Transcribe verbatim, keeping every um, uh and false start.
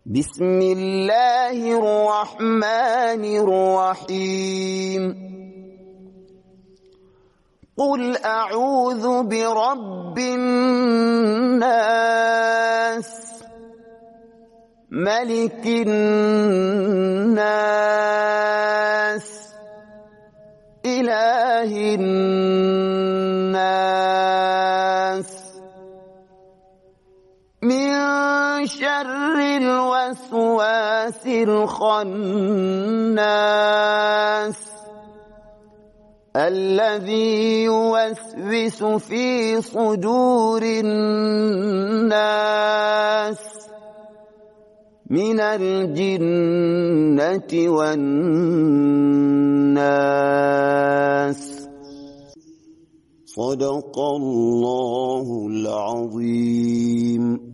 بسم الله الرحمن الرحيم قل أعوذ برب الناس ملك الناس إله الناس من شر الوسواس الخناس الذي يوسوس في صدور الناس من الجنة والناس. صدق الله العظيم.